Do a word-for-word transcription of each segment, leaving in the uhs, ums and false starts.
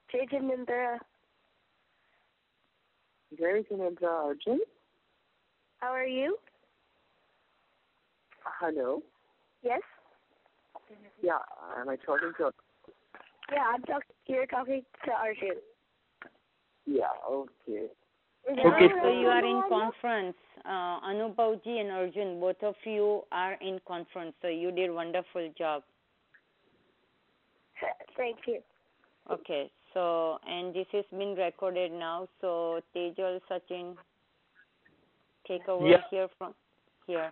Jajanindra. Jayanindra Arjun. How are you? Hello. Yes? Yeah, am I talking to? Yeah, I'm talking. You're talking to Arjun. Yeah, okay. Okay, so you are in conference. Uh, Anubhavji and Arjun, both of you are in conference. So you did wonderful job. Thank you. Okay, so and this has been recorded now. So Tejal, Sachin, take over yeah. here from here.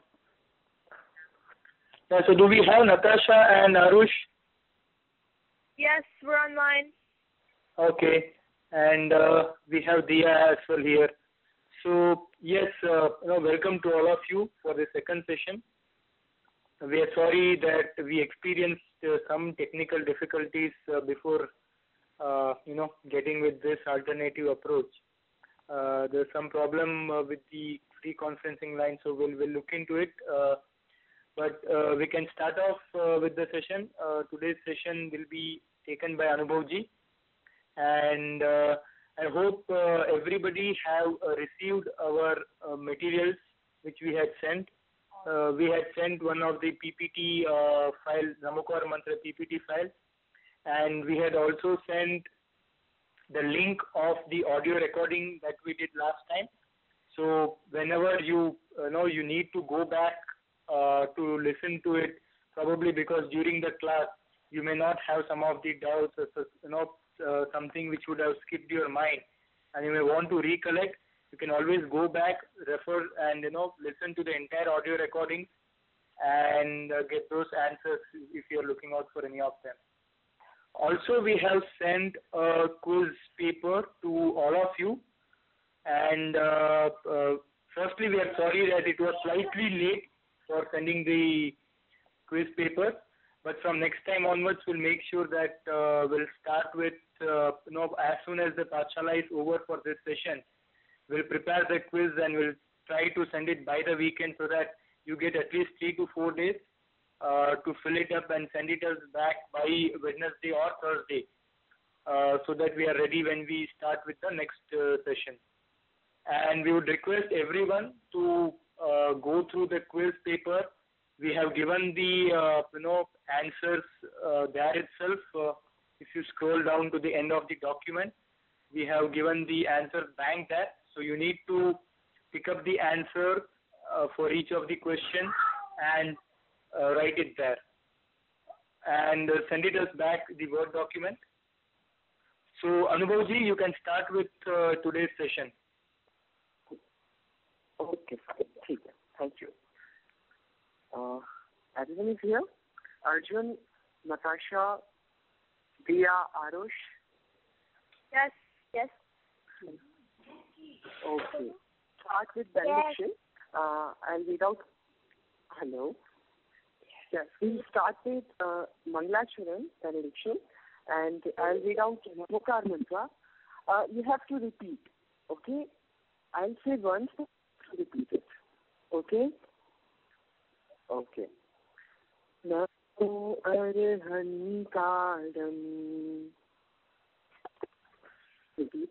Yeah, so do we have Natasha and Arush? Yes, we're online. Okay, and uh, we have Dia as well here. So yes, uh, you know, welcome to all of you for the second session. We are sorry that we experienced uh, some technical difficulties uh, before, uh, you know, getting with this alternative approach. Uh, there's some problem uh, with the free conferencing line, so we'll, we'll look into it. Uh, but uh, we can start off uh, with the session. Uh, today's session will be taken by Anubhavji, and uh, I hope uh, everybody have uh, received our uh, materials which we had sent. Uh, we had sent one of the P P T uh, file, Namokar Mantra P P T file, and we had also sent the link of the audio recording that we did last time. So whenever you uh, know you need to go back uh, to listen to it, probably because during the class you may not have some of the doubts or you know uh, something which would have skipped your mind, and you may want to recollect. You can always go back, refer, and you know listen to the entire audio recording and uh, get those answers if you are looking out for any of them. Also, we have sent a quiz paper to all of you, and uh, uh, firstly, we are sorry that it was slightly late for sending the quiz paper, but from next time onwards, we'll make sure that uh, we'll start with, uh, you know, as soon as the Pathshala is over for this session, we'll prepare the quiz and we'll try to send it by the weekend so that you get at least three to four days uh, to fill it up and send it us back by Wednesday or Thursday, uh, so that we are ready when we start with the next uh, session. And we would request everyone to uh, go through the quiz paper. We have given the uh, you know answers uh, there itself. Uh, if you scroll down to the end of the document, we have given the answer bank there. So you need to pick up the answer uh, for each of the questions and uh, write it there, and uh, send it us back the Word document. So Anubhavji, you can start with uh, today's session. Okay, fine. Okay, thank you. Uh, everyone is here? Arjun, Natasha, Dia, Arush? Yes, yes. Okay. Start with benediction. Uh, I'll read out. Hello. Yes, we'll start with uh, Mangalacharan, benediction, and I'll read out Namokar Mantra. Uh, you have to repeat, okay? I'll say once, repeat it, okay? Okay. Namo Arhantaram. Repeat.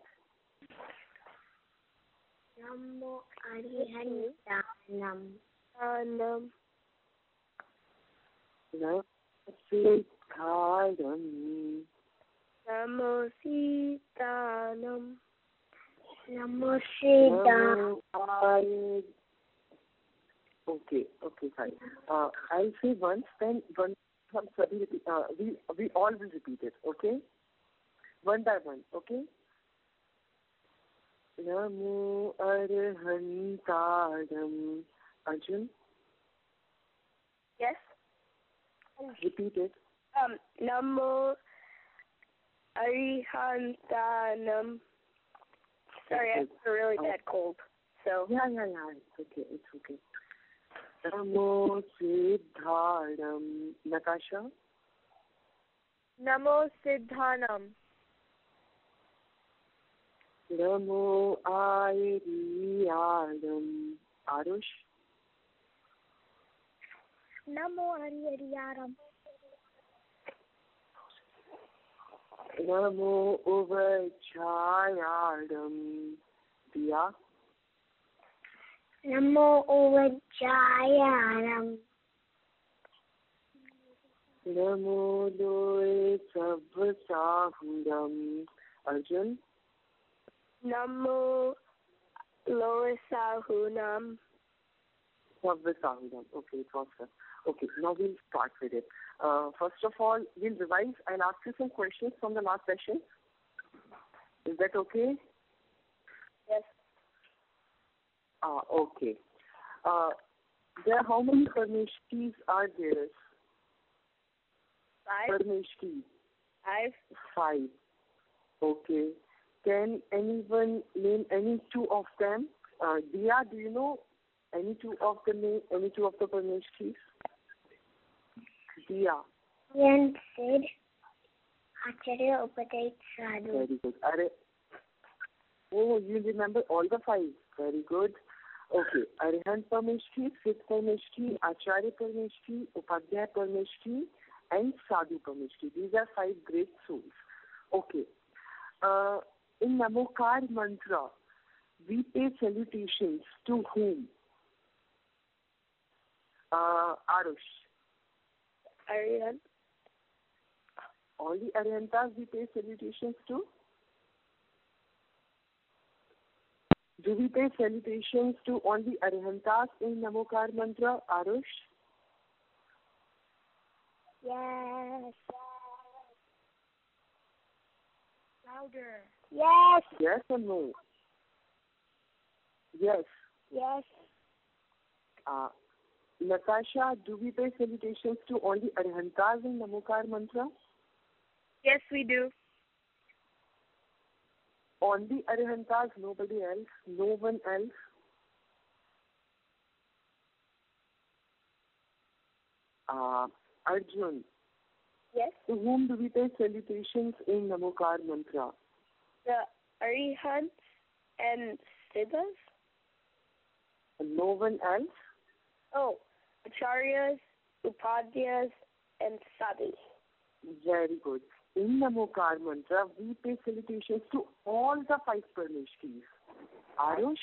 Namo Arihantanam. Anam. Namo Siddharam. Namo Siddhanam. Namo Siddhanam. Okay, okay, fine. Uh, I'll say once, then one. I'm sorry, repeat. Uh, we we all will repeat it, okay? One by one, okay? Namo Arhantaram. Arjun? Yes? Repeat it. Um, Namo Arihantanam. Sorry, I have a really bad cold. So Yeah, yeah, yeah. It's okay, it's okay. Namo Siddharam. Natasha? Namo Siddhanam. Namo Ariyaram. Arush? Namo Ariyaram. Namo Uvajayadam. Diya? Namo Uvajayadam. Namo Loe Sabvasahudam. Arjun? Namo Loisahunam. Sabvasahudam. Okay, it was good. Okay, now we'll start with it. Uh, first of all, we'll revise. I'll ask you some questions from the last session. Is that okay? Yes. Ah, okay. Uh, there, how many Parmeshkis are there? Five. Parmeshkis. Five. Five. Okay. Can anyone name any two of them? Uh, Diya, do you know any two of the name, any two of the Parmeshkis? Diya. Yan said, Acharya Upadait Sadhu. Very good. Are, oh, you remember all the five. Very good. Okay. Arihant Parmeshki, Fifth Parmeshki, Acharya Parmeshki, Upadhyaya Parmeshki, and Sadhu Parmeshki. These are five great souls. Okay. Uh, in Namokar mantra, we pay salutations to whom? Uh, Arush. Aryan. All the Arihantas we pay salutations to? Do we pay salutations to all the Arihantas in Namokar mantra, Arush? Yes. Louder. Yes. Yes or no? Yes. Yes. Uh, Natasha, do we pay salutations to all the Arihantas in Namokar mantra? Yes, we do. Only Arihantas, nobody else, no one else. Uh, Arjun, Yes. to whom do we pay salutations in Namokar mantra? The Arihants and Siddhas? No one else? Oh, Acharyas, Upadhyas, and Sadhus. Very good. In Namokar mantra, we pay salutations to all the five Parmeshkis. Arush,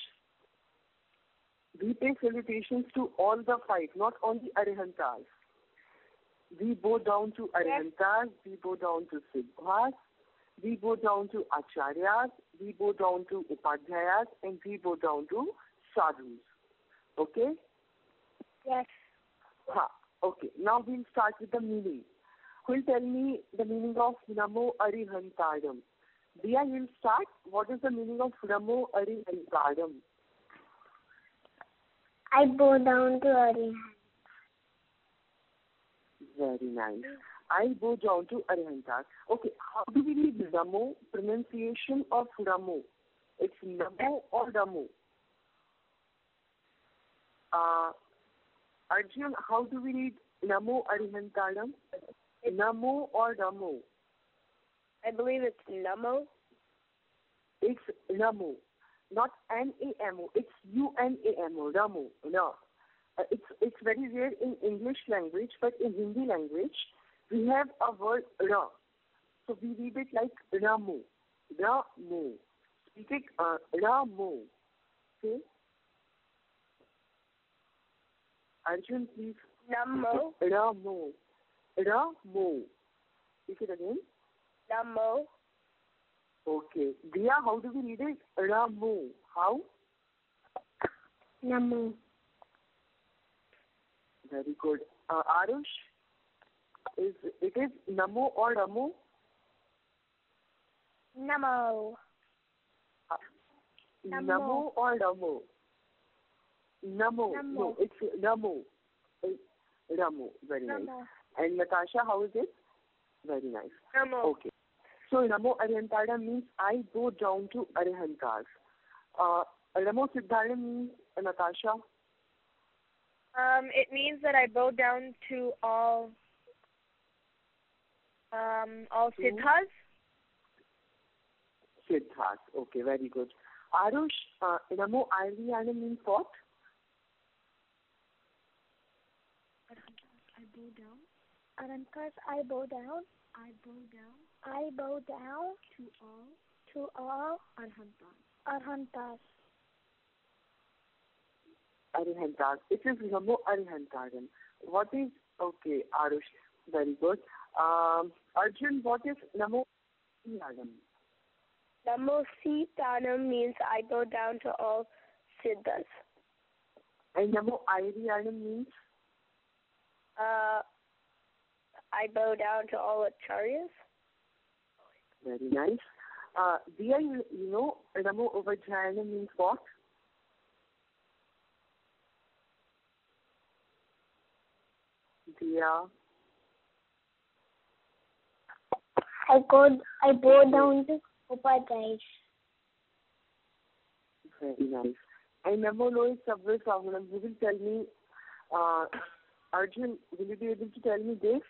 we pay salutations to all the five, not only Arihantas. We bow down to Arihantas, we bow down to Siddhas, we bow down to Acharyas, we bow down to Upadhyayas, and we bow down to Sadhus. Okay? Yes. Ha. Okay. Now we'll start with the meaning. Who will tell me the meaning of Namo Arihantadam? Diya, you'll start. What is the meaning of Namo Arihantadam? I bow down to Arihant. Very nice. I bow down to Arihantas. Okay, how do we read Namo? Pronunciation of Namo. It's Namo or Namo? Uh, Arjun, how do we read Namo Arihantadam? Namo or Namo? I believe it's Namo. It's Namo. Not N A M O. It's U N A M O. Namo. No. Uh, it's it's very rare in English language, but in Hindi language, we have a word Ra. So we read it like Ramo. Ramo. Speak it uh, Ramo. Okay? Arjun, please. Namo. Ramo. Ramo. Speak it again. Namo. Okay. Diya, how do we read it? Ramo. How? Namo. Very good. Uh, Arush, is it is Namo or Ramo? Namo. Uh, Namo. Namo or Ramo? Namo. Namo. No, it's Ramo. It's Ramo. Very nice. Namo. And Natasha, how is it? Very nice. Namo. Okay. So Namo Arihantada means I go down to Arihantas. Uh, Namo Siddhartha means uh, Natasha. Um, it means that I bow down to all um all To? siddhas. Siddhas. Okay, very good. Arush, uh, Namo Arihantada means what? I bow down. Arankas, I bow down. I bow down I bow down to all to all Arhantas. Arhantas. Arihantas. It is Namo Arihantaram. What is, okay, Arush, very good. Um, Arjun, what is Namo Arihantaram? Namo Sitanam means I bow down to all Siddhas. And Namo Arihantaram means? Uh, I bow down to all Acharyas. Very nice. Uh, Diya, you, you know, Namo Vajrayana means what? Diya. I go, I bow down to Upadhyay. Very nice. And Namo Lois Sabra Savanam, you will tell me, uh, Arjun, will you be able to tell me this?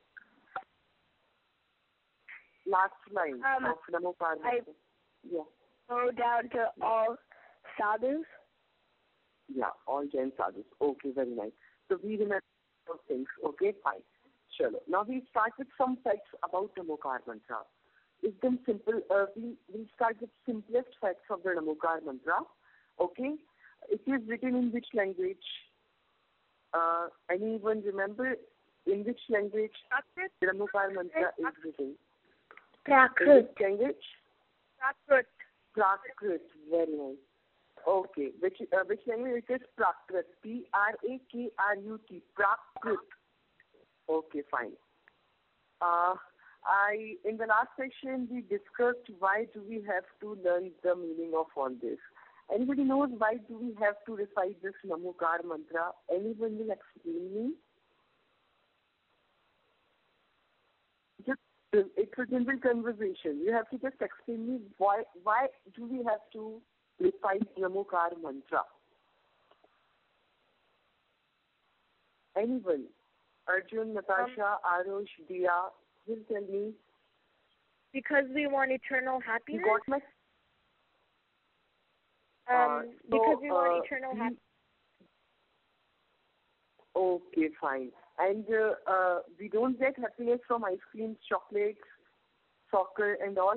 Last line Um, of Namo Parvati. I Yeah. bow down to all sadhus. Yeah, all Jain sadhus. Okay, very nice. So we remember those things. Okay, fine. Chalo. Now we start with some facts about Namokar Mantra. It's them simple. Uh, we will start with simplest facts of the Namokar Mantra. Okay, it is written in which language? Uh, anyone remember in which language the Namokar Mantra is written? In Prakrit. which language? Prakrit. Prakrit. Very nice. Okay. Which uh, which language it is? Prakrit. P R A K R U T. Prakrit. Okay, fine. Uh, I in the last section we discussed why do we have to learn the meaning of all this. Anybody knows why do we have to recite this Namokar Mantra? Anyone will explain me? Just it's a simple conversation. You have to just explain me why why do we have to recite Namokar Mantra? Anyone? Arjun, Natasha, Arush, Diya, will tell me. Because we want eternal You happiness. got my Um, uh, because so, we want uh, eternal we- happiness. Okay, fine. And uh, uh, we don't get happiness from ice cream, chocolates, soccer, and all.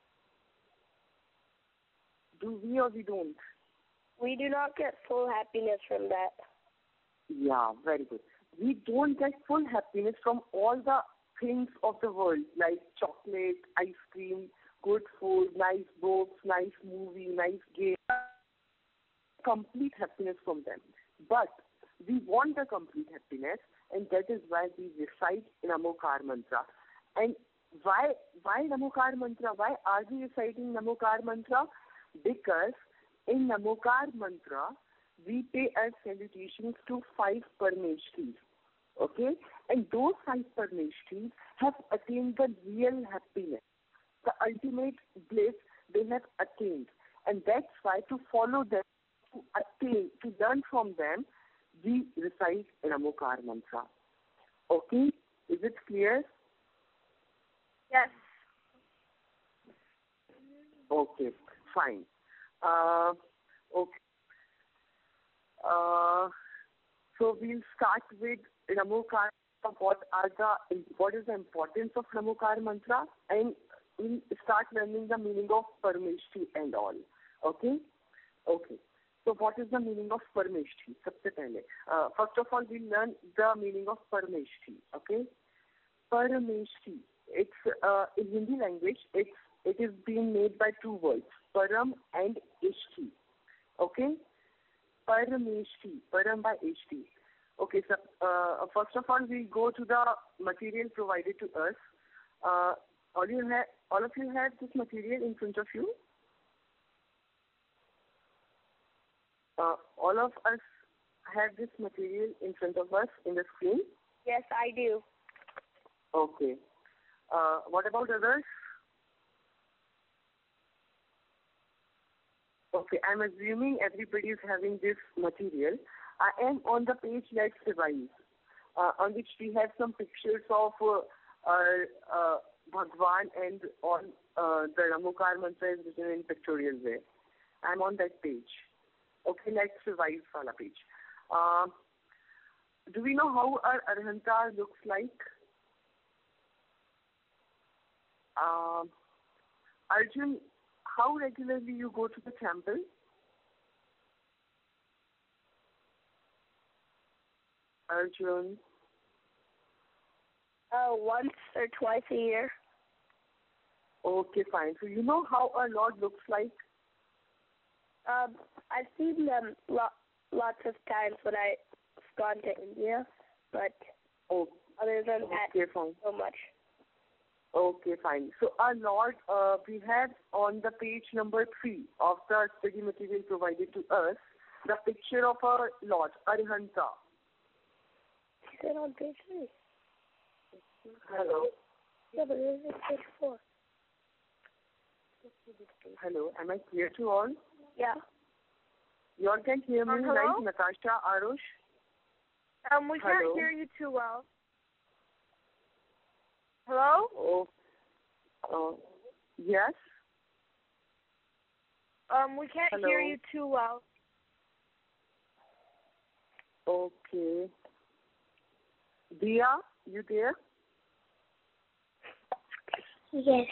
Do we or we don't? We do not get full happiness from that. Yeah, very good. We don't get full happiness from all the things of the world, like chocolate, ice cream, good food, nice books, nice movie, nice game. Complete happiness from them. But we want the complete happiness, and that is why we recite Namokar Mantra. And why why Namokar Mantra? Why are we reciting Namokar Mantra? Because in Namokar Mantra, we pay our salutations to five Parmeshwars. Okay? And those five Parmeshwars have attained the real happiness, the ultimate bliss they have attained. And that's why to follow them, to attain, to learn from them, we recite Namokar Mantra. Okay? Is it clear? Yes. Okay, fine. Uh, okay. Uh, so we'll start with Namokar. What are the what is the importance of Namokar Mantra, and we'll start learning the meaning of Parmeshwari and all. Okay, okay. So what is the meaning of Parmeshwari? सबसे पहले, uh, first of all, we'll learn the meaning of Parmeshwari. Okay, Parmeshwari. It's uh, in Hindi language. It's it is being made by two words, Param and Ishti. Okay, Parameshwari, Param by Ishti. Okay, so uh, first of all, we go to the material provided to us. Uh, all you have, all of you have this material in front of you. Uh, all of us have this material in front of us in the screen. Yes, I do. Okay. Uh, what about others? Okay, I'm assuming everybody is having this material. I am on the page Let's Revise, uh, on which we have some pictures of uh, our uh, Bhagwan and on uh, the Namokar Mantra is written in pictorial way. I'm on that page. Okay, Let's Revise wala page. Uh, do we know how our Arhanta looks like? Um, Arjun, how regularly you go to the temple? Arjun. Uh, once or twice a year. Okay, fine. So you know how our Lord looks like? Um, I've seen them lo- lots of times when I've gone to India, but Oh, other than that, okay, fine. so much. Okay, fine. So our Lord, uh, we have on the page number three of the study material provided to us, the picture of our Lord, Arihanta. She said on page three. Hello. Yeah, but it is page four. Hello. Am I clear to all? Yeah. You all can hear me, Um, hello? right, Natasha, Arush? Um, we can't Hello? hear you too well. Hello? Oh, uh, yes. Um, we can't Hello? hear you too well. Okay. Dia, you there? Yes.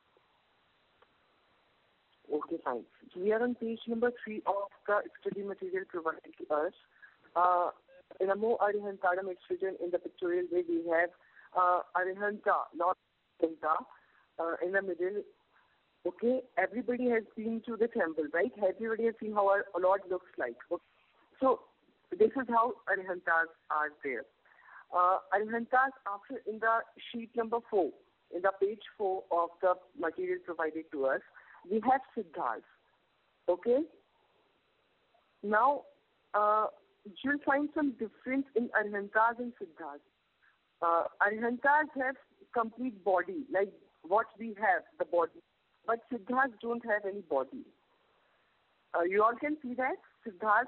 Okay, fine. So we are on page number three of the study material provided to us. Uh, in a more Arihantaram, it's written in the pictorial way. We have uh, Arihanta, Lord Arihanta, uh, in the middle. Okay, everybody has been to the temple, right? Everybody has seen how our Lord looks like. Okay. So this is how Arihantas are there. Uh, Arihantas, after in the sheet number four, in the page four of the material provided to us, we have Siddhas. Okay? Now, uh, you'll find some difference in Arihantas and Siddhas. Uh, Arihantas have complete body, like what we have, the body. But Siddhas don't have any body. Uh, you all can see that? Siddhas.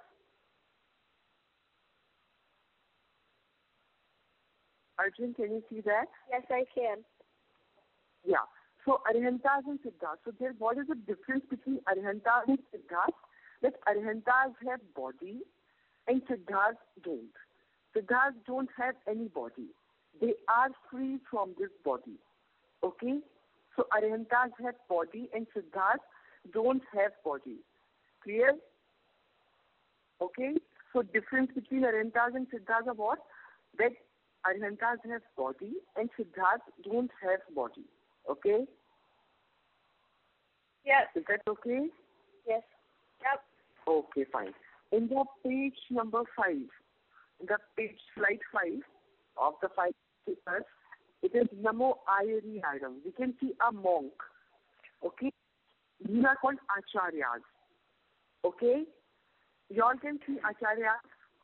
Arjun, can you see that? Yes, I can. Yeah. So Arihantas and Siddhas. So there, what is the difference between Arihantas and Siddhas? That Arihantas have body and Siddhas don't. Siddhas don't have any body. They are free from this body. Okay? So Arihantas have body and Siddhas don't have body. Clear? Okay? So difference between Arihantas and Siddhas are what? That Arihantas have body and Siddhas don't have body. Okay? Yes. Is that okay? Yes. Yep. Okay, fine. In the page number five, in the page slide five of the five papers, it is Namo Ayari item. We can see a monk. Okay? These are called Acharyas. Okay? You all can see Acharyas.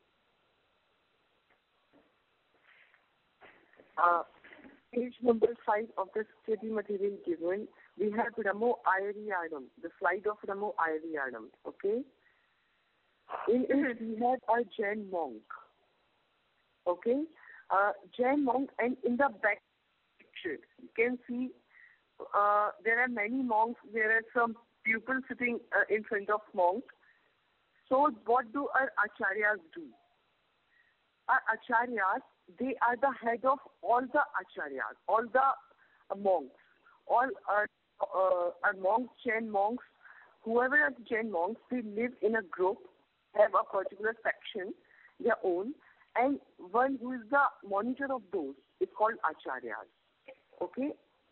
Uh, page number five of the study material given, we have Ramo Ayariyanam, the slide of Ramo Ayariyanam. Okay? In it, we have a Jain monk. Okay? Uh, Jain monk, and in the back picture, you can see uh, there are many monks. There are some pupils sitting uh, in front of monks. So, what do our acharyas do? Our acharyas, they are the head of all the acharyas, all the uh, monks, all are, uh, are monks, Jain monks, whoever are Jain monks, they live in a group, have a particular section, their own, and one who is the monitor of those is called acharyas. Okay?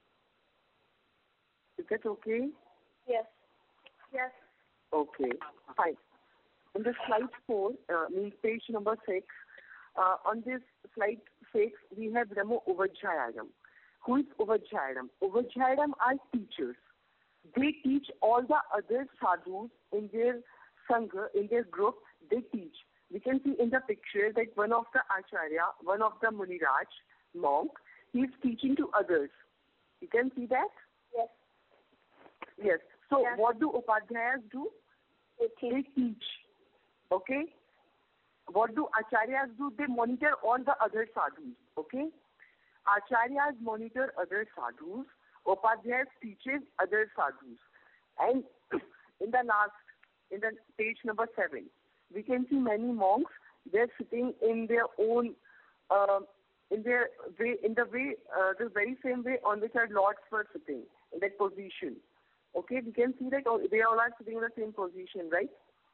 Is that okay? Yes. Yes. Okay, fine. On the slide four, uh, means page number six, uh, on this slide six, we have Ramo Uvajjayadam. Who is Uvajjayadam? Uvajjayadam are teachers. They teach all the other sadhus in their sangha, in their group, they teach. We can see in the picture that one of the acharya, one of the Muniraj, monk, he is teaching to others. You can see that? Yes. Yes. So Yes. what do Upadhyayas do? They teach. They teach. Okay? What do acharyas do? They monitor all the other sadhus. Okay? Acharyas monitor other sadhus. Upadhyayas teaches other sadhus. And in the last, in the page number seven, we can see many monks. They're sitting in their own uh, in their way, in the way, uh, the very same way on which our lords were sitting, in that position. Okay, we can see that all, they all are sitting in the same position, right?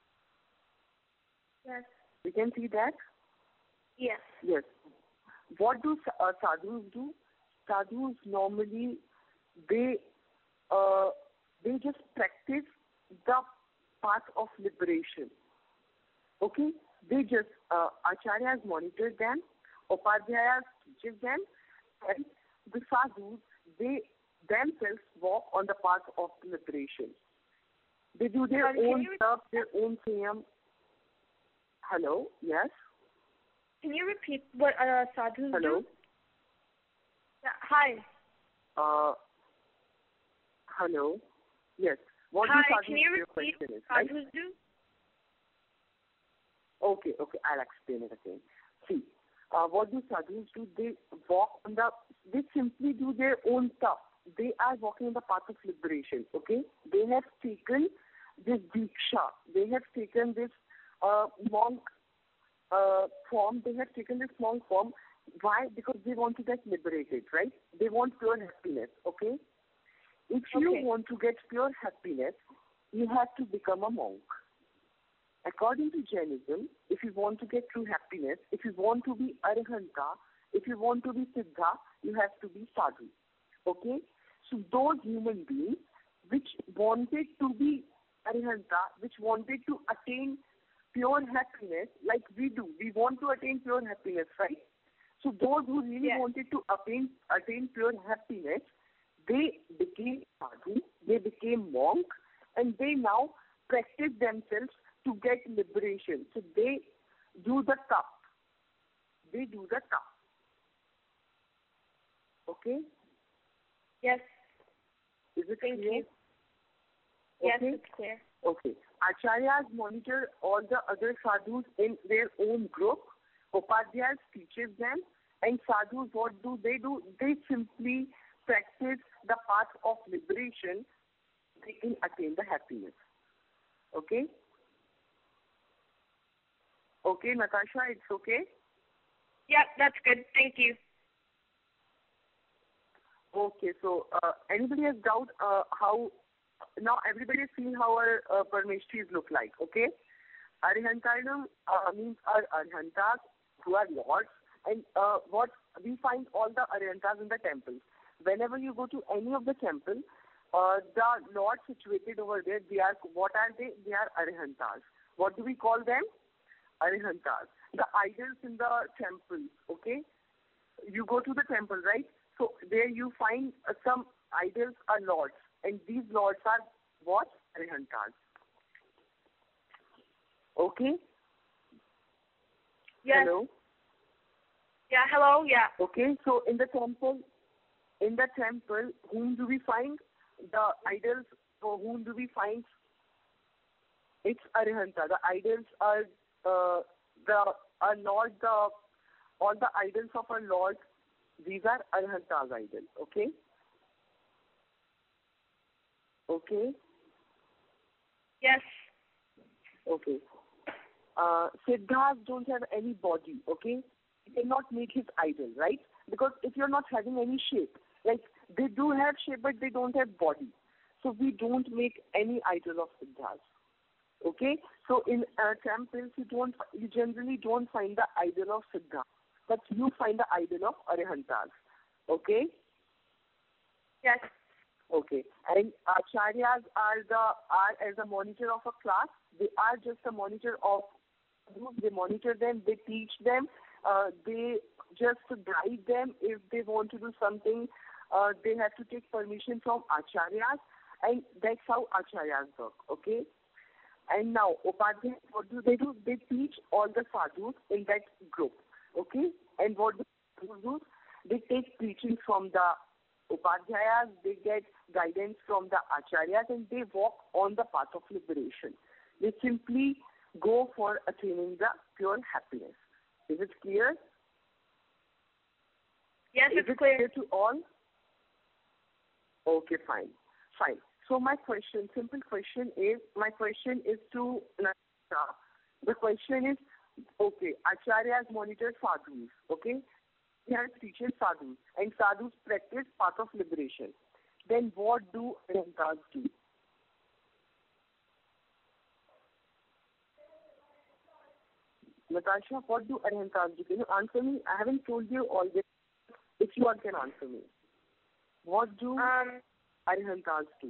Yes. We can see that? Yes. Yes. What do uh, sadhus do? Sadhus normally, they, uh, they just practice the path of liberation. Okay? They just, uh, acharyas monitor them, upadhyayas teaches them, and the sadhus, they themselves walk on the path of liberation. They do their Um, can own you re- stuff, their own siyam. Hello? Yes? Can you repeat what uh, sadhus Hello? do? Yeah, hi. Uh, hello? Yes. What Hi, do sadhus can you do? Your repeat question is, what right? sadhus do? Okay, okay, I'll explain it again. See, uh, what do sadhus do? They walk on the, they simply do their own stuff. They are walking on the path of liberation, okay? They have taken this diksha, they have taken this uh, monk uh, form, they have taken this monk form. Why? Because they want to get liberated, right? They want pure happiness, okay? If you Okay. want to get pure happiness, you have to become a monk. According to Jainism, if you want to get true happiness, if you want to be arahanta, if you want to be siddha, you have to be sadhu. Okay? So those human beings which wanted to be arahanta, which wanted to attain pure happiness, like we do, we want to attain pure happiness, right? So those who really Yes. wanted to attain, attain pure happiness, they became sadhu, they became monk, and they now practice themselves to get liberation. So they do the tap. They do the tap. Okay? Yes. Is it Thank clear? you. Yes, Okay? it's clear. Okay. Acharyas monitor all the other sadhus in their own group. Upadhyayas teaches them. And sadhus, what do they do? They simply practice the path of liberation. They can attain the happiness. Okay? Okay, Natasha, it's okay? Yep, that's good. Thank you. Okay, so uh, anybody has doubt uh, how, now everybody has seen how our uh, Parmeshtis look like, okay? Arihantaram uh, means our Arihantas who are lords, and uh, what we find all the Arihantas in the temples. Whenever you go to any of the temple, uh, the lords situated over there, they are, what are they? They are Arihantas. What do we call them? Arihantas. The idols in the temples, okay? You go to the temple, right? So there you find uh, some idols are lords, and these lords are what? Arihantas. Okay? Yes. Hello? Yeah, hello, yeah. Okay, so in the temple, in the temple, whom do we find? The idols, for whom do we find? It's Arihanta. The idols are uh, the our Lord, the all the idols of our Lord. These are Arihanta's idols. Okay. Okay. Yes. Okay. Uh, Siddhas don't have any body. Okay. You cannot make his idol, right? Because if you're not having any shape, like they do have shape, but they don't have body. So we don't make any idol of Siddhas. Okay, so in uh, temples you don't, you generally don't find the idol of Siddha, but you find the idol of Arihantas. Okay. Yes. Okay, and acharyas are the are as a monitor of a class. They are just a monitor of group. They monitor them. They teach them. Uh, they just guide them if they want to do something. Uh, they have to take permission from acharyas, and that's how acharyas work. Okay. And now, Upadhyayas, what do they do? They teach all the sadhus in that group, okay? And what do sadhus do? They take teaching from the Upadhyayas, they get guidance from the Acharyas, and they walk on the path of liberation. They simply go for attaining the pure happiness. Is it clear? Yes, Is it's it clear. clear to all? Okay, fine. Fine. So my question, simple question is, my question is to Natasha. The question is, okay, acharyas monitor sadhus, okay? has teaches sadhus, and sadhus practice path of liberation. Then what do Arhantas do? Natasha, what do Arhantas do? Can you answer me? I haven't told you all this. If you all can answer me. What do Um, Arhantas do?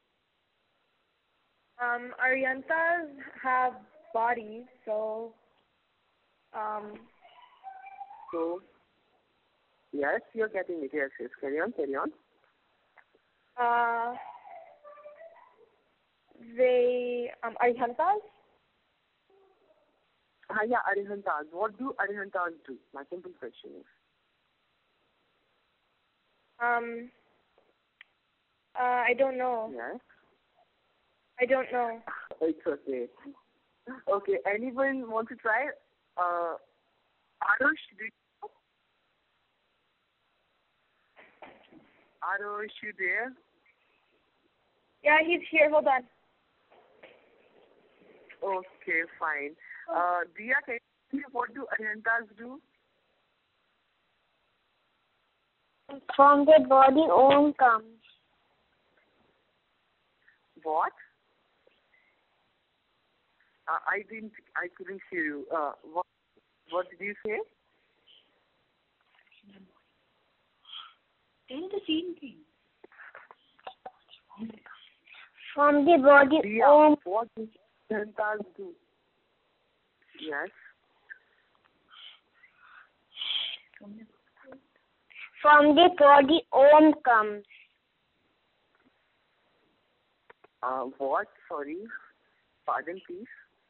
um, Aryantas have bodies, so, um, So, yes, you're getting it. Yes, yes. Carry on, carry on. uh, they, um, Aryantas, Ah, yeah, Arhantas. What do Arhantas do? My simple question is. um, uh, I don't know. Yes. I don't know. It's okay. Okay, anyone want to try? Uh, Arush, do you Arush, you there? Yeah, he's here. Hold on. Okay, fine. Uh, Dia, can you tell me what do Arhantas do? From the body, Om comes. What? Uh, I didn't, I couldn't hear you. Uh, what, what did you say? Tell the same thing. From the body, Dia, Om. what do Arhantas do? Yes. From the body, Om comes. Uh, what? Sorry. Pardon, please.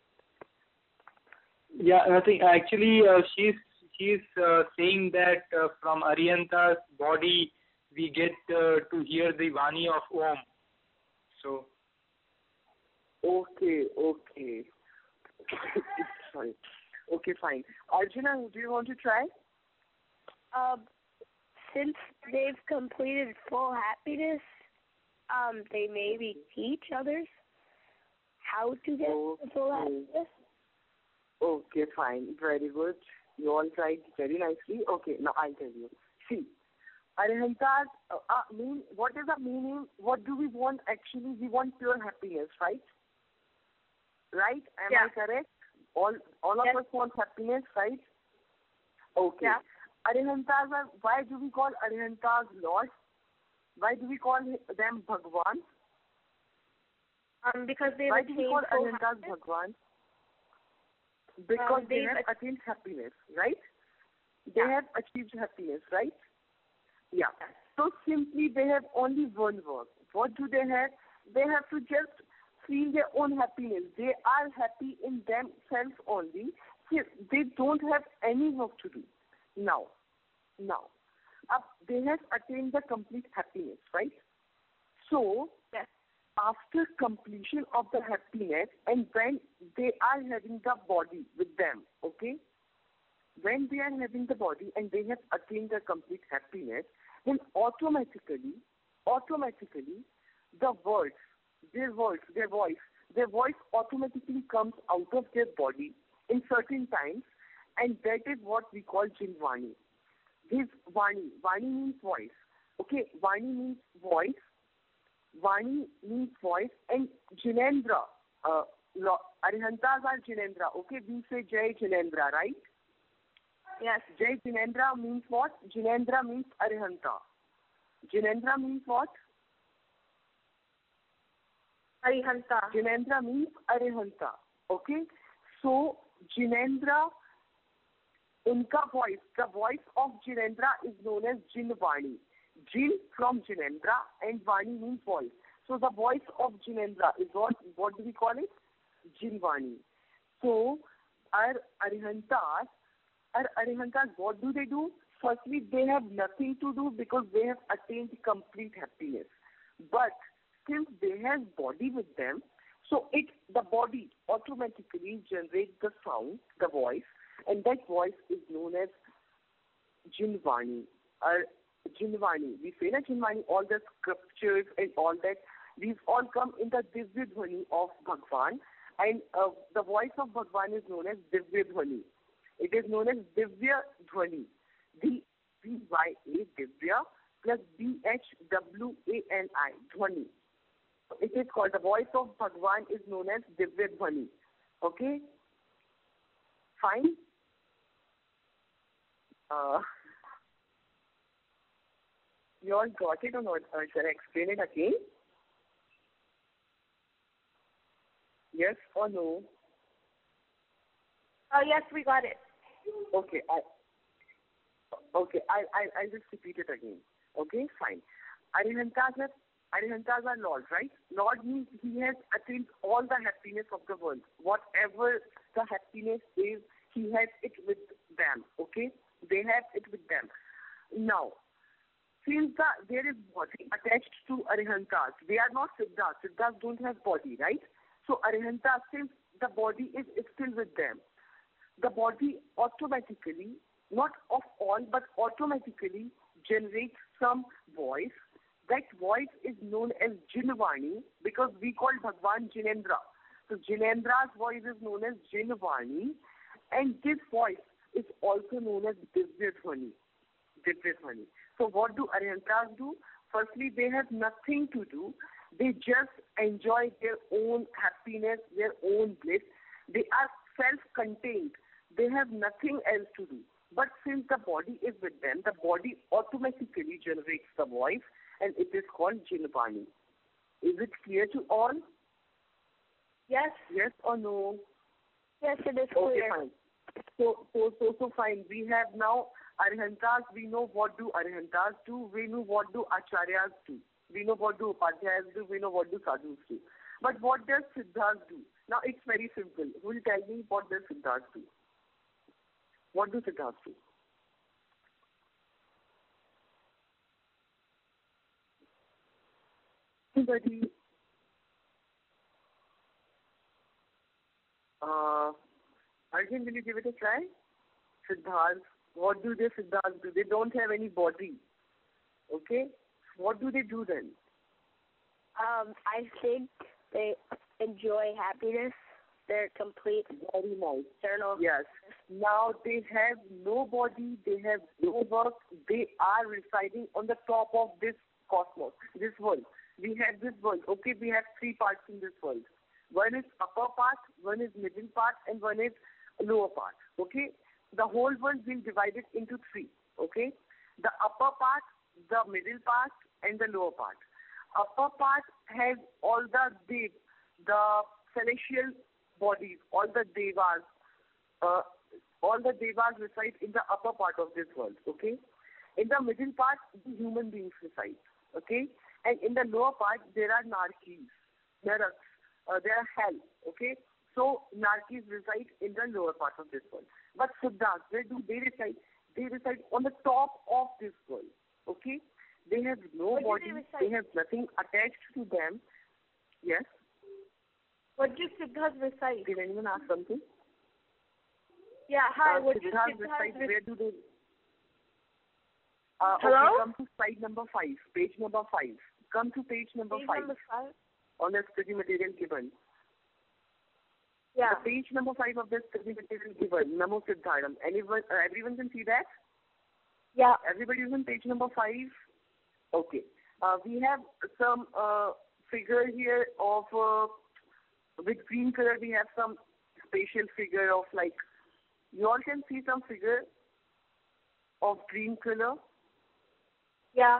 Yeah, nothing. Actually, uh, she's she's uh, saying that uh, from Aryanta's body we get uh, to hear the Vani of Om. So. Okay, okay. Sorry. Okay, fine. Arjuna, do you want to try? Um, since they've completed full happiness, um, they maybe teach others how to get Okay. full happiness. Okay, fine. Very good. You all tried very nicely. Okay, now I'll tell you. See, Arhantas, uh, uh, mean, what is the meaning? What do we want actually? We want pure happiness, right? Right? Am Yeah. I correct? All all of Yes. us want happiness, right? Okay. Yeah. Arhantas are, why do we call Arhantas Lord? Why do we call them Bhagwan? Um, because they've Why do we attained call full Arhantas happiness. Bhagwan? Because Um, they they've have at- attained happiness, right? They Yeah. have achieved happiness, right? Yeah. So simply they have only one work. What do they have? They have to just feel their own happiness. They are happy in themselves only. See, they don't have any work to do. Now, now, up they have attained the complete happiness, right? So, Yes. after completion of the happiness and when they are having the body with them, okay? When they are having the body and they have attained the complete happiness, then automatically, automatically, the words, their words, their voice, their voice automatically comes out of their body in certain times, and that is what we call Jinvani. His Vani, Vani means voice, okay? Vani means voice, Vani means voice, and Jinendra, uh, Arhantas are Jinendra, okay? We say Jai Jinendra, right? Yes. Jai Jinendra means what? Jinendra means Arhanta. Jinendra means what? Arihanta. Jinendra means Arhanta. Okay? So, Jinendra, unka voice, the voice of Jinendra is known as Jinvani. Jin from Jinendra and Vani means voice. So, the voice of Jinendra is what? What do we call it? Jinvani. So, our Arhantas, our Arhantas, what do they do? Firstly, they have nothing to do because they have attained complete happiness. But since they have body with them, so it the body automatically generates the sound, the voice, and that voice is known as Jinvani. Or Jinvani. We say that Jinvani, all the scriptures and all that, these all come in the Divya Dhwani of Bhagwan, and uh, the voice of Bhagwan is known as Divya Dhwani. It is known as Divya Dhwani. The V Y A, Divya, plus B H W A N I, Dhwani. It is called, the voice of Bhagwan is known as Divya Dhwani. Okay? Fine? Uh, you all got it or not? Uh, shall I explain it again? Yes or no? Oh, yes, we got it. Okay, I, okay, I, I, I'll just repeat it again. Okay, fine. Arihantas are, Arihantas are Lord, right? Lord means he has attained all the happiness of the world. Whatever the happiness is, he has it with them, okay? They have it with them. Now, since the, there is body attached to Arihantas, they are not Siddhas. Siddhas don't have body, right? So Arihantas, since the body is, is still with them, the body automatically, not of all, but automatically generates some voice. That voice is known as Jinvani because we call Bhagwan Jinendra. So Jinendra's voice is known as Jinvani, and this voice is also known as Divya Dhwani. Divya Dhwani. So what do Arihantas do? Firstly, they have nothing to do. They just enjoy their own happiness, their own bliss. They are self-contained. They have nothing else to do. But since the body is with them, the body automatically generates the voice, and it is called Jinvani. Is it clear to all? Yes. Yes or no? Yes, it is Okay, clear. fine. So, so, so, so fine. We have now Arihantas. We know what do Arihantas do. We know what do Acharyas do. We know what do Upadhyayas do. We know what do Sadhus do. But what does Siddhas do? Now, it's very simple. Who will tell me what does Siddhas do? What do Siddhas do? Anybody? Uh, Arjun, will you give it a try? Siddhas. What do they Siddhas do? They don't have any body. Okay? What do they do then? Um, I think they enjoy happiness. They're complete, Very nice. eternal. Yes. Now they have no body, they have no work, they are residing on the top of this cosmos, this world. We have this world. Okay, we have three parts in this world. One is upper part, one is middle part, and one is lower part. Okay? The whole world will divide it into three. Okay? The upper part, the middle part, and the lower part. Upper part has all the dev, the celestial bodies, all the devas, uh, all the devas reside in the upper part of this world, okay? In the middle part, the human beings reside, okay? And in the lower part, there are narkis, there are, uh, there are hell, okay? So, narkis reside in the lower part of this world. But Siddhas, where do they reside? They reside on the top of this world, okay? They have no Where do body, they reside? they have nothing attached to them. Yes? What do Siddhas recite? Did anyone ask something? Yeah, hi. Uh, What do Siddhas Siddhas recite, recite? where do they? Uh, Hello? Okay, come to slide number five, page number five. Come to page number Page five number five? on the study material given. Yeah. The page number five of the study material given, Namo Siddharam. Anyone, uh, everyone can see that? Yeah. Everybody is on page number five? Okay. Uh, we have some uh, figure here of, uh, with green color, we have some spatial figure of like, you all can see some figure of green color. Yeah.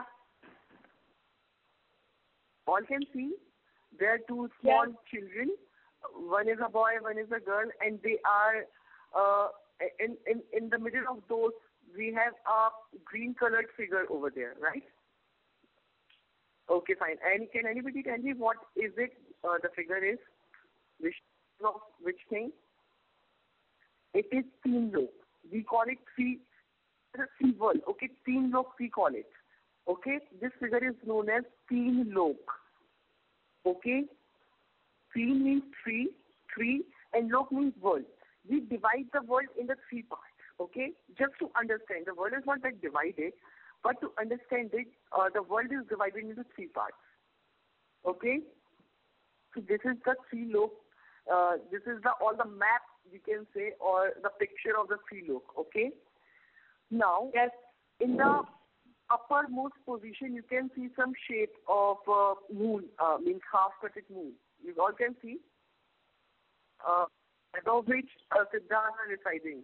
All can see. There are two small children. One is a boy, one is a girl, and they are uh, in, in in the middle of those. We have a green colored figure over there, right? Okay, fine. And can anybody tell me what is it? Uh, the figure is which of which thing? It is teen lok. We call it three. The symbol. Okay, teen lok we call it. Okay, this figure is known as teen lok. Okay, teen means three, three, and lok means world. We divide the world into three parts. Okay, just to understand, the world is not that divided, but to understand it, uh, the world is divided into three parts. Okay, so this is the three lok. Uh, this is the all the map we can say, or the picture of the three lok. Okay, now Yes. in the uppermost position, you can see some shape of uh, moon, uh, means half-cutted moon. You all can see, uh, above which uh, Siddhas are residing.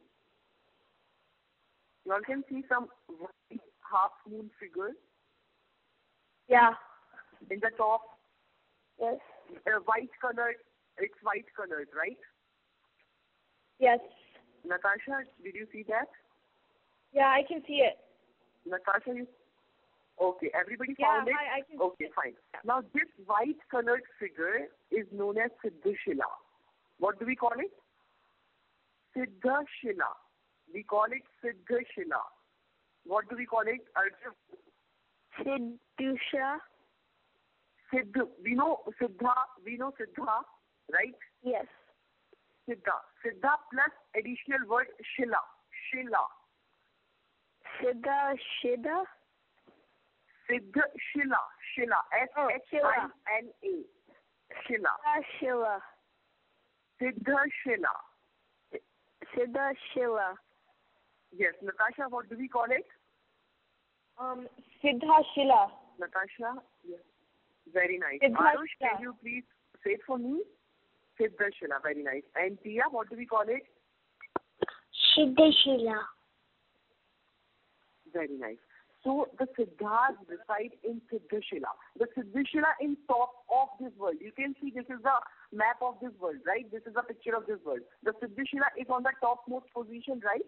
You all can see some white half-moon figure. Yeah. In the top. Yes. Uh, white colored, it's white colored, right? Yes. Natasha, did you see that? Yeah, I can see it. Natasha, you? Okay, everybody Yeah, found it? I, I can Okay, fine. Now, this white colored figure is known as Siddhashila. What do we call it? Siddhashila. We call it Siddhashila. What do we call it? Arjun? Siddhusha. Siddha. We know Siddha. We know Siddha, right? Yes. Siddha. Siddha plus additional word Shila. Shila. Siddha Shida. Siddha Shila. Shila. S H I L A. Shila. Shila. Siddha Shila. Siddha Shila. Yes. Natasha, what do we call it? Um, Siddhashila. Natasha? Yes. Very nice. Siddhashila. Arush, can you please say it for me? Siddhashila. Very nice. And Tia, what do we call it? Siddhashila. Very nice. So the Siddhas reside in Siddhashila. The Siddhashila in top of this world. You can see this is the map of this world, right? This is a picture of this world. The Siddhashila is on the topmost position, right?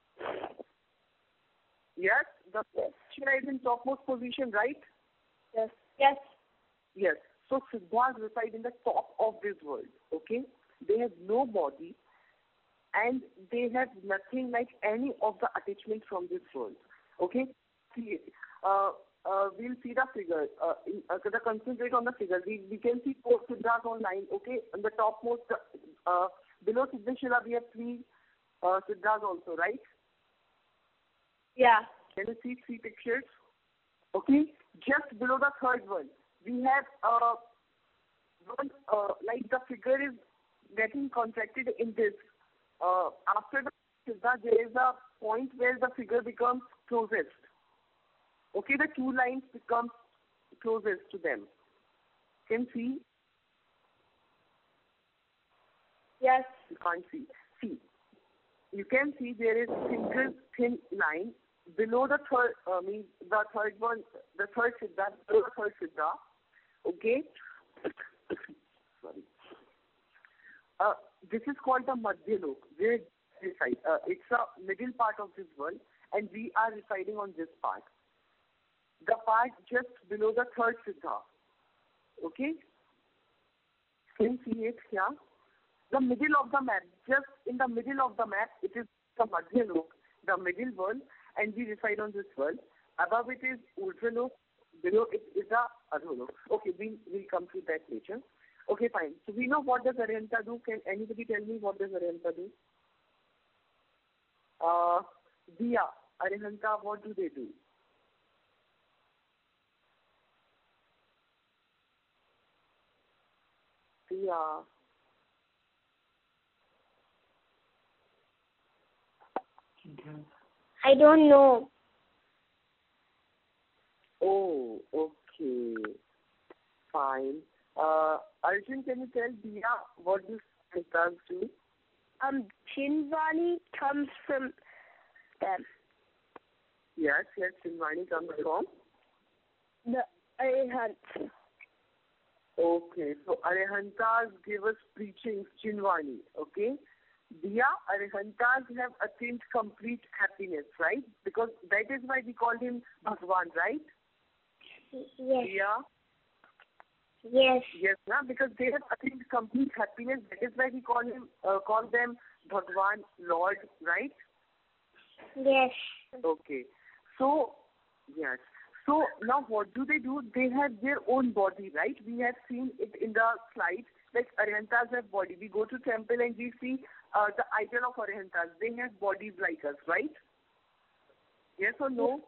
Yes? The Siddhashila is in topmost position, right? Yes. Yes. Yes. So Siddhas reside in the top of this world, okay? They have no body and they have nothing like any of the attachments from this world, okay? See, uh, uh, we'll see the figure, uh, in, uh, the concentrate on the figure. We, we can see four Siddhas on line, okay? On the topmost, uh, below Siddhashila we have three uh, Siddhas also, right? Yeah. Can you see three pictures? Okay? Just below the third one, we have uh, one, uh, like the figure is getting contracted in this. Uh, after the Siddha, there is a point where the figure becomes closest. Okay, the two lines become closest to them. Can you see? Yes. You can't see. See, you can see there is single thin line below the third, uh, means the third one, the third Siddha, below the third Siddha. Okay? Sorry. Uh, this is called the Madhyalok, where we reside. Uh, it's a middle part of this world, and we are residing on this part. The part just below the third Siddha. Okay? Can you see it here? The middle of the map, just in the middle of the map, it is the Madhyalok, the middle world, and we reside on this world. Above it is Urdhvalok, below it is the Adholok. Okay, we'll, we'll come to that later. Okay, fine. So we know what does Arihanta do. Can anybody tell me what does Arihanta do? Uh, Diya, Arihanta, what do they do? Diya. I don't know. Oh, okay. Fine. Uh, Arjun, can you tell Diya what does Arihanta do? Um, Chinvani comes from them. Yes, yes, Chinvani comes from? The Arihants. Okay, so Arihantas give us preachings, Chinvani, okay? Diya, Arihantas have attained complete happiness, right? Because that is why we call him Bhagwan, right? Yes. Diya? Yes. Yes, na? Because they have attained complete happiness. That is why we call him, uh, call them Bhagwan, Lord, right? Yes. Okay. So, yes. So now what do they do? They have their own body, right? We have seen it in the slide. Like Arihantas have body. We go to temple and we see uh, the idol of Arihantas. They have bodies like us, right? Yes or no?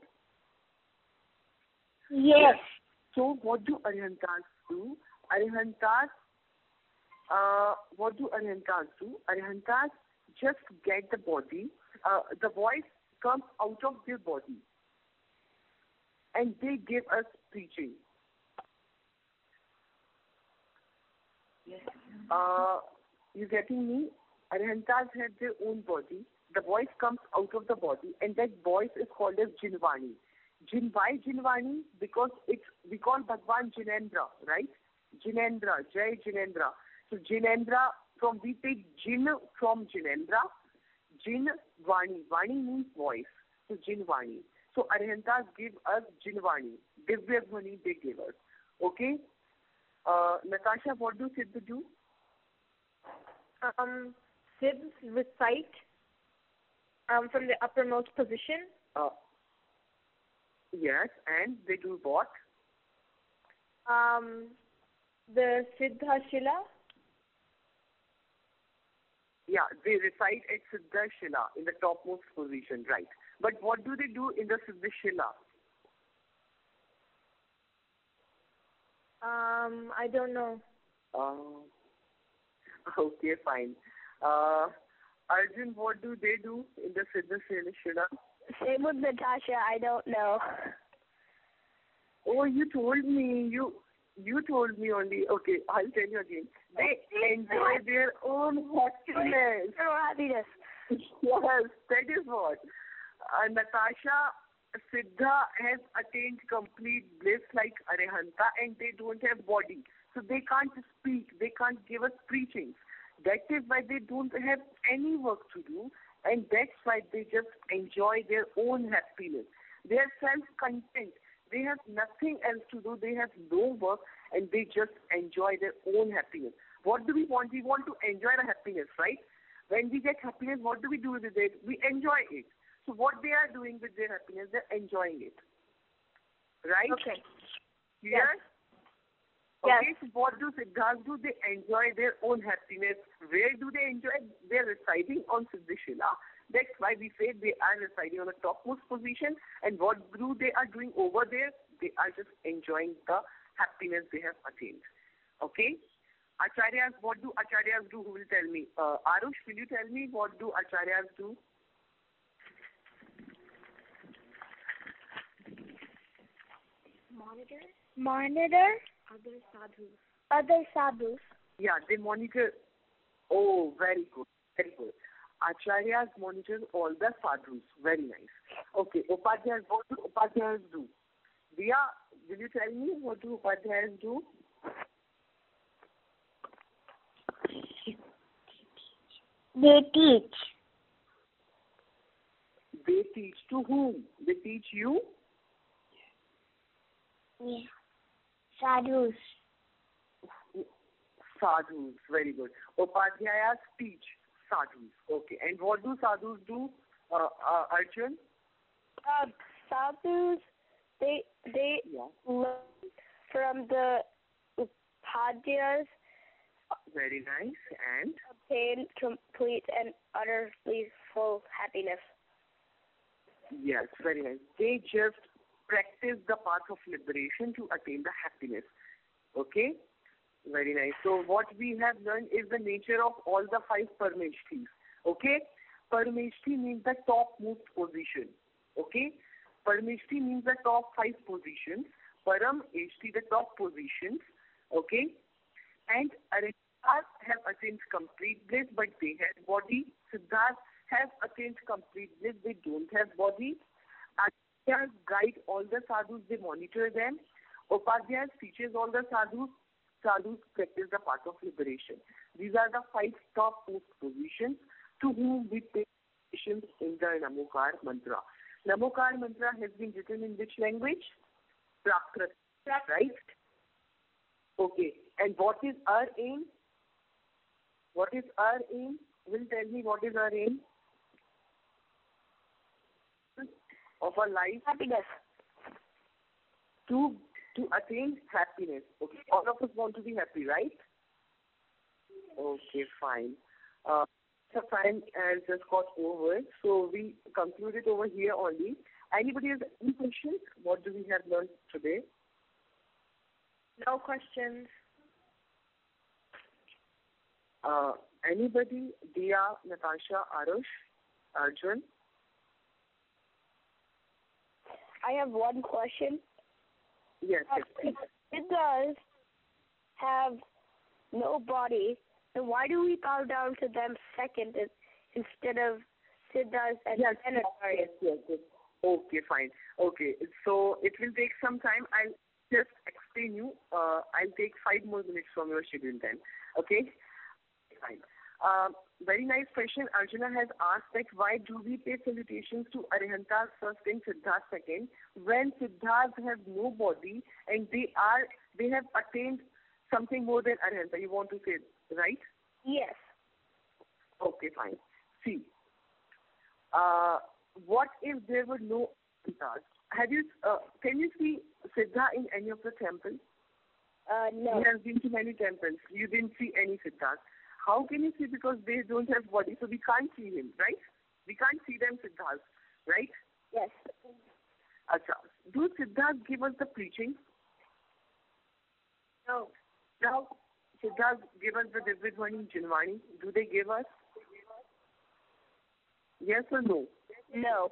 Yes. So what do Arihantas do? Arihantas, uh, what do Arihantas do? Arihantas just get the body. Uh, the voice comes out of their body. and they give us preaching. Uh, you getting me? Arhantas have their own body. The voice comes out of the body, and that voice is called as Jinvani. Jin, why Jinvani? Because it's, we call Bhagwan Jinendra, right? Jinendra, Jai Jinendra. So Jinendra, from we take Jin from Jinendra. Jin Vani. Vani means voice. So Jinvani. So Arhantas give us Jinvani. Divya Dhvani they give us. Okay? Uh, Natasha, what do Siddha do? Um, Siddhs recite um, from the uppermost position. Uh, yes, and they do what? Um, the Siddha Shila. Yeah, they recite at Siddha Shila in the topmost position, right. But what do they do in the Siddha Shila? Um, I don't know. Uh, okay, fine. Uh, Arjun, what do they do in the Siddha Shila? Same with Natasha. I don't know. Oh, you told me. You you told me only. Okay, I'll tell you again. They enjoy their own happiness. Their own happiness. Yes, that is what. Uh, Natasha, Siddha has attained complete bliss like Arahanta, and they don't have body. So they can't speak. They can't give us preachings. That is why they don't have any work to do, and that's why they just enjoy their own happiness. They are self-content. They have nothing else to do. They have no work, and they just enjoy their own happiness. What do we want? We want to enjoy the happiness, right? When we get happiness, what do we do with it? We enjoy it. So what they are doing with their happiness, they're enjoying it. Right? Okay. Yes? Yes. Okay, so what do Siddhas do? They enjoy their own happiness. Where do they enjoy? They're residing on Siddhashila. That's why we say they are residing on the topmost position. And what do they are doing over there? They are just enjoying the happiness they have attained. Okay? Acharyas, what do Acharyas do? Who will tell me? Uh, Arush, will you tell me what do Acharyas do? Monitor Monitor other sadhus. other sadhus. Yeah, they monitor. Oh, very good. Very good. Acharyas monitor all the sadhus. Very nice. Okay, Upadhyayas, what do Upadhyayas do? Diya, will you tell me what do Upadhyayas do? They teach. They teach to whom? They teach you? Yeah. Sadhus. Sadhus. Very good. Upadhyayas teach sadhus. Okay. And what do sadhus do, uh, uh, Arjun? Uh, sadhus, they they Yeah. learn from the Upadhyayas, Very nice. And? obtain complete and utterly full happiness. Yes, very nice. They just practice the path of liberation to attain the happiness. Okay? Very nice. So what we have learned is the nature of all the five Parameshthis. Okay? Parameshthi means the topmost position. Okay? Parameshthi means the top five positions. Param, Eshthi, the top positions. Okay? And Arahants have attained complete bliss, but they have body. Siddhas have attained complete bliss, they don't have body. Acharyas guide all the sadhus, they monitor them. Upadhyayas teaches all the sadhus. Sadhus practice the path of liberation. These are the five top post positions to whom we pay attention in the Namokar mantra. Namokar mantra has been written in which language? Prakrit, right? Okay. And what is our aim? What is our aim? Will tell me what is our aim of our life? Happiness. To to attain happiness. Okay, all of us want to be happy, right? Okay, fine. Uh, the time has just got over, so we conclude it over here only. Anybody has any questions? What do we have learned today? No questions. Uh, anybody? Diya, Natasha, Arush, Arjun? I have one question. Yes, Uh, yes, please. It does have no body, then why do we bow down to them second in- instead of Siddhas and Yes, Anataryas? yes, yes, yes. Okay, fine. Okay, so it will take some time. I'll just explain you. Uh, I'll take five more minutes from your schedule then. Okay? Fine. Uh, very nice question. Arjuna has asked that why do we pay salutations to Arihantas first and Siddhas second when Siddhas have no body and they are they have attained something more than Arihanta. You want to say, right? Yes. Okay, fine. See, uh, what if there were no Siddhas? Have you? Uh, can you see Siddha in any of the temples? Uh, no. You have been to many temples. You didn't see any Siddhas. How can you see? Because they don't have body, so we can't see him, right? We can't see them Siddhas, right? Yes. Achha. Do Siddhas give us the preaching? No. Now, Siddhas give us the Divyadhwani Jinvani. Do they give us? Yes or no? No.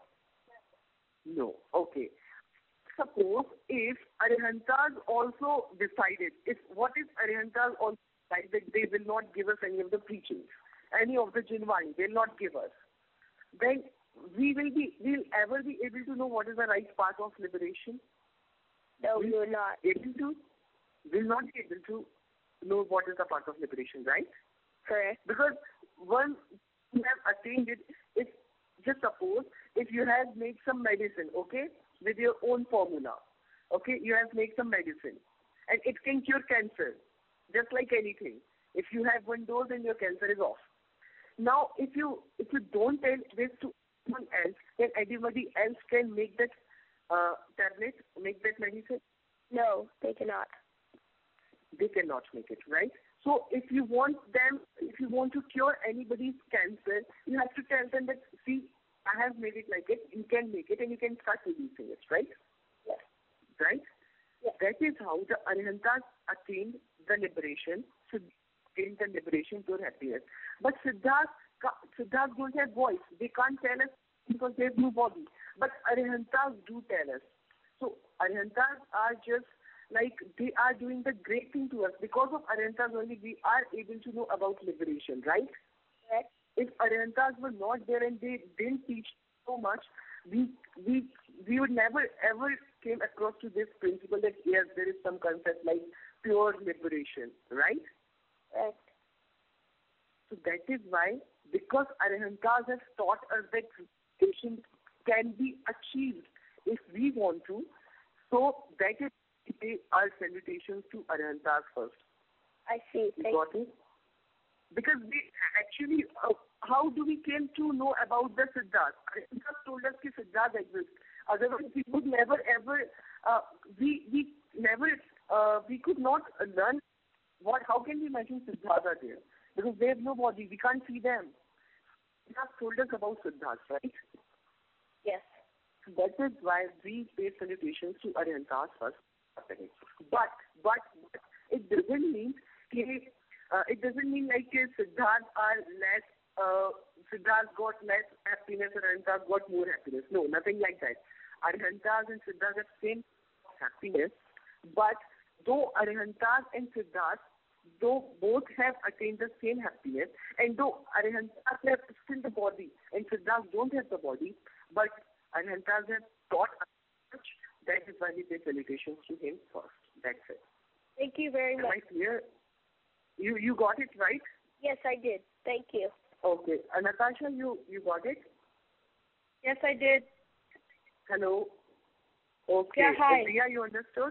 No. Okay. Suppose if Arihantas also decided, if what if Arihantas also decided that they will not give us any of the preachings, any of the Jinvani, they will not give us, then we will be, we'll ever be able to know what is the right path of liberation? No, we will not. Able to? Will not be able to know what is the path of liberation, right? Correct. Because once you have attained it, if just suppose if you have made some medicine, okay, with your own formula, okay, you have made some medicine, and it can cure cancer, just like anything. If you have one dose and your cancer is off. Now, if you if you don't tell this to someone else, then anybody else can make that uh, tablet, make that medicine. No, they cannot. They cannot make it, right? So if you want them, if you want to cure anybody's cancer, you have to tell them that, see, I have made it like it, you can make it and you can start releasing it, right? Yes. Right? Yes. That is how the Arihantas attained the liberation, attained the liberation to happiness. But Siddhas, Siddhas don't have voice. They can't tell us because they have no body. But Arihantas do tell us. So Arihantas are just like they are doing the great thing to us. Because of Arihantas only we are able to know about liberation, right? Correct. If Arihantas were not there and they didn't teach so much, we we we would never ever came across to this principle that yes, there is some concept like pure liberation, right? Correct. So that is why, because Arihantas have taught us that liberation can be achieved if we want to, so that is they are salutations to Arihantas first. I see. You Thank got it? Because we actually, uh, how do we came to know about the Siddhas? Arihantas told us that Siddhas exist. Otherwise, we would never ever, uh, we we never, uh, we could not learn what. How can we imagine Siddhas are there? Because they have no body, we can't see them. Siddhas told us about Siddhas, right? Yes. That is why we pay salutations to Arihantas first. But, but, but it doesn't mean uh, it doesn't mean like uh, Siddhas are less, uh, Siddhas got less happiness and Arihantas got more happiness. No, nothing like that. Arihantas and Siddhas have same happiness, but though Arihantas and Siddhas, though both have attained the same happiness, and though Arihantas have still the body and Siddhas don't have the body, but Arihantas have taught us much. That is why we pay salutations to him first. That's it. Thank you very Am much. I clear? You you got it right? Yes, I did. Thank you. Okay. Uh, Natasha, you, you got it? Yes, I did. Hello? Okay. Yeah, hi. Uh, Priya, you understood?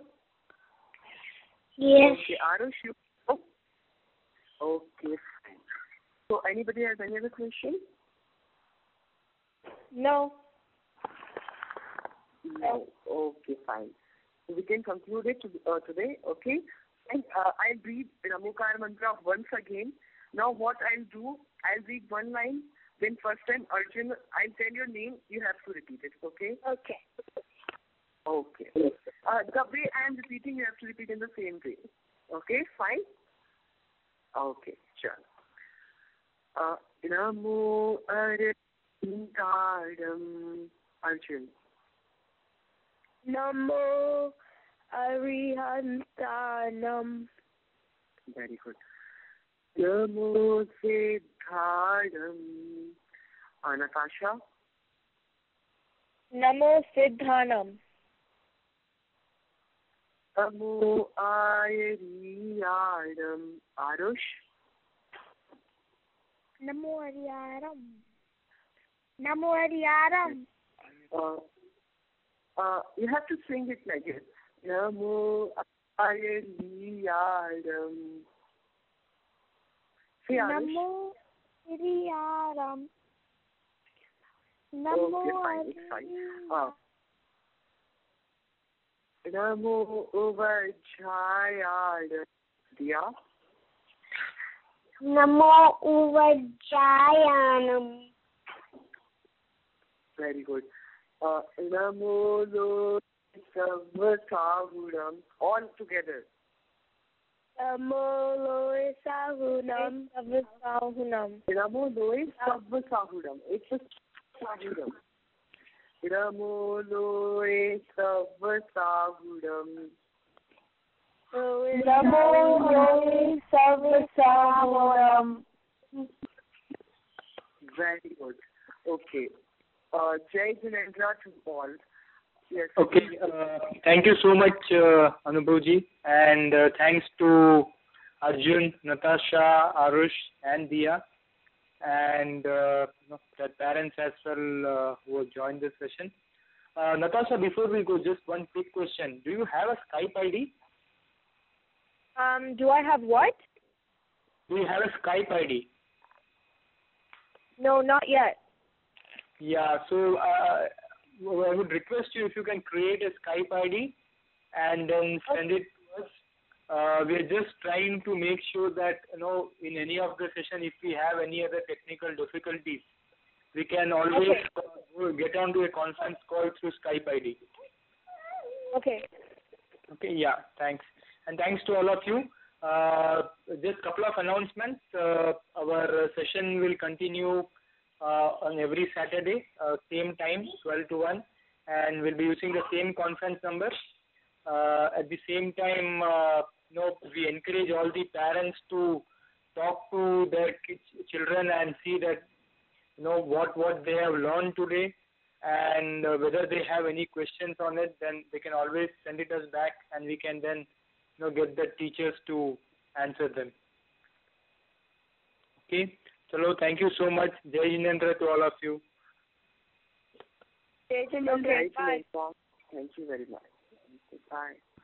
Yes. Okay. Arush, you oh. Okay, fine. So anybody has any other question? No. No. Okay, fine. So we can conclude it to, uh, today, okay? And uh, I'll read Ramokar Mantra once again. Now what I'll do, I'll read one line, then first time Arjun, I'll tell your name, you have to repeat it, okay? Okay. Okay. Uh, the way I am repeating, you have to repeat in the same way. Okay, fine? Okay, sure. Uh, Namo Arjun. Arjun. Namo Arihantanam. Very good. Namo Siddhartham. Uh, Natasha? Namo Siddhanam. Namo Ariyadam. Arush? Namo Ariyaram. Namo Ariyaram. Uh, uh, you have to sing it like this. Namo Ariyadam. Say Arush. Namo Ariyaram. Namo Okay, fine, it's fine. Uh, Namo Uvajayadam. Diya? Namo Uvajayanam. Very good. Uh, Namo Loisavasahuram. All together. Namo Loisahunam. Savasahunam. Namo Loisavasahuram. It's a sahuram. Namo Loisavasahuram. Namo Loisavasahuram. Very good. Okay. Uh, Jai Jinendra to all. Yes. Okay. Uh, thank you so much, uh, Anubhavji, and uh, thanks to Arjun, Natasha, Arush, and Diya, and uh, you know, their parents as well uh, who have joined this session. Uh, Natasha, before we go, just one quick question: do you have a Skype I D? Um, do I have what? Do you have a Skype I D? No, not yet. Yeah. So uh, I would request you if you can create a Skype I D and then send it to us. Uh, we are just trying to make sure that, you know, in any of the session, if we have any other technical difficulties, we can always Okay. uh, get onto a conference call through Skype I D. Okay. Okay, yeah, thanks. And thanks to all of you. Uh, just a couple of announcements. Uh, our session will continue uh, on every Saturday, uh, same time, twelve to one, and we'll be using the same conference number. Uh, at the same time, uh, you know, we encourage all the parents to talk to their kids, children and see that, you know, what, what they have learned today, and uh, whether they have any questions on it, then they can always send it us back, and we can then, you know, get the teachers to answer them. Okay. Chalo, thank you so much. Jai Jinendra to all of you. Okay, Thank bye. you, Thank you very much. Bye.